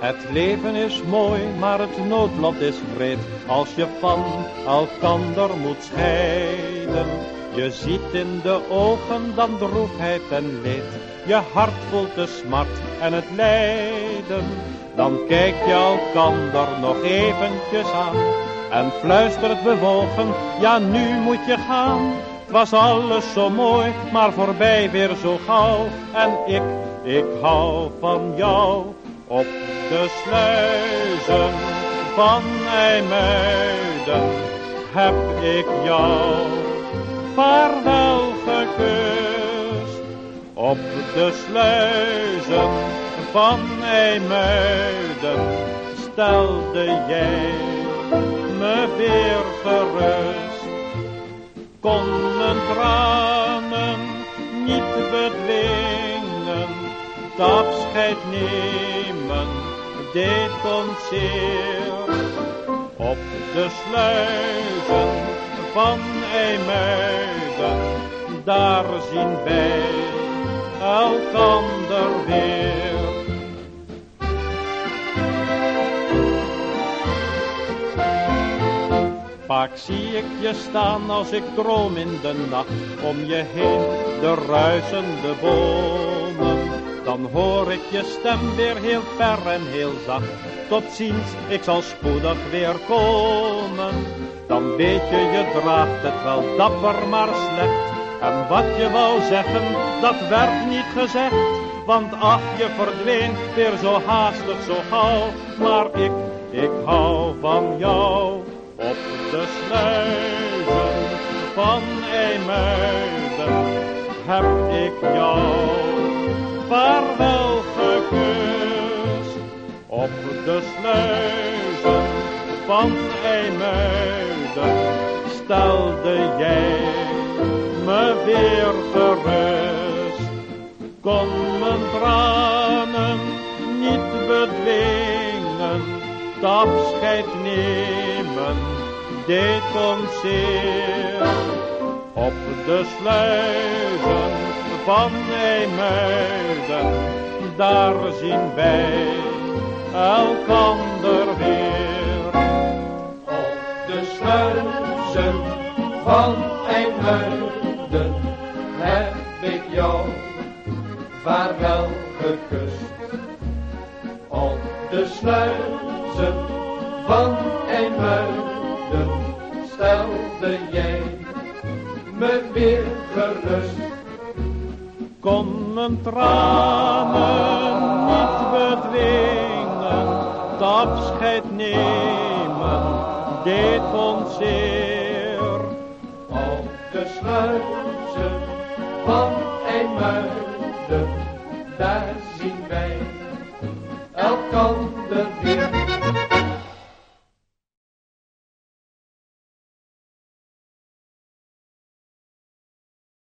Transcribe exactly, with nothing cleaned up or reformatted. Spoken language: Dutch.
Het leven is mooi, maar het noodlot is wreed, als je van elkander moet scheiden. Je ziet in de ogen dan droefheid en leed, je hart voelt de smart en het lijden. Dan kijk je elkander nog eventjes aan en fluistert bewogen, ja nu moet je gaan. Het was alles zo mooi, maar voorbij weer zo gauw. En ik, ik hou van jou. Op de sluizen van IJmuiden heb ik jou vaarwel gekust. Op de sluizen van IJmuiden stelde jij me weer gerust. Kon mijn tranen niet bedwingen, het afscheid nemen deed ons zeer. Op de sluizen van IJmuiden, daar zien wij elkander weer. Vaak zie ik je staan als ik droom in de nacht, om je heen de ruisende bomen. Dan hoor ik je stem weer heel ver en heel zacht. Tot ziens, ik zal spoedig weer komen. Dan weet je, je draagt het wel dapper maar slecht. En wat je wou zeggen, dat werd niet gezegd. Want ach, je verdween weer zo haastig, zo gauw. Maar ik, ik hou van jou. Op de sluizen van IJmuiden heb ik jou vaarwel gekust. Op de sluizen van IJmuiden stelde jij me weer gerust. Kon mijn tranen niet bedwingen, het afscheid nemen deed ons zeer. Op de sluizen van IJmuiden, daar zien wij elkander weer. Op de sluizen van IJmuiden heb ik jou vaarwel gekust. Op de sluizen van IJmuiden stelde jij me weer gerust. Kon mijn tranen niet bedwingen, het afscheid nemen deed ons zeer. Op de sluizen van IJmuiden, daar zien wij